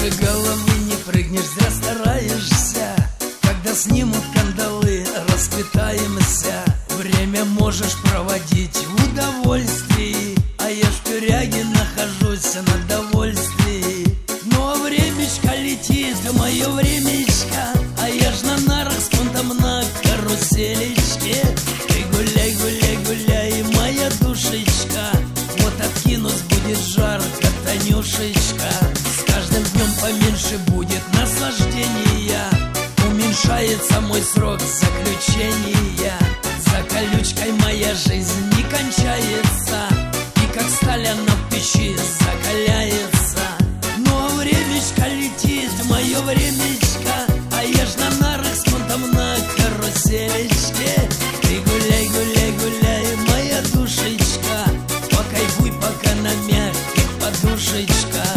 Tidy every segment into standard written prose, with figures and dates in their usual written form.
выше головы не прыгнешь, зря стараешься. Когда снимут кандалы, расквитаемся. Время можешь проводить в удовольствии, а я в тюряге нахожусь на довольствии. Но времечко летит, мое времечко, а я ж на нарах с понтом на каруселечке. Ты гуляй, гуляй, гуляй, моя душечка, вот откинусь будет жарко, Танюшечка. С каждым днем поменьше будет наслаждения, уменьшается мой срок заключения. За колючкой моя жизнь не кончается, и как сталь она в печи закаляется. Но времечко летит, мое времечко, а я ж на нарах с понтом на каруселечке. Ты гуляй, гуляй, гуляй, моя душечка, покайфуй пока на мягких подушечках.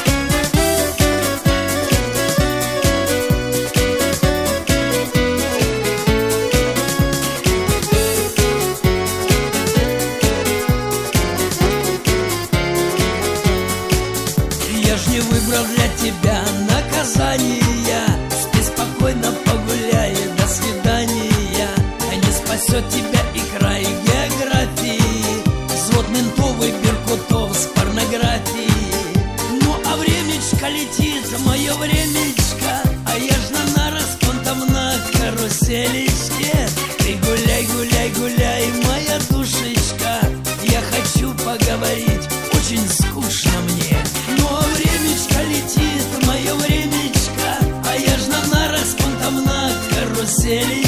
Я ж не выбрал для тебя наказания, спи спокойно, погуляй, до свидания. Не спасет тебя и край географии, взвод ментовый беркутов с порнографией. Ну а времечко летит, мое времечко, а я ж на нарах с понтом на каруселечке. Ты гуляй, гуляй, гуляй, моя душечка, я хочу поговорить, очень скучно мне. Но времечко летит, мое времечко, а я ж на нарах с понтом на карусели.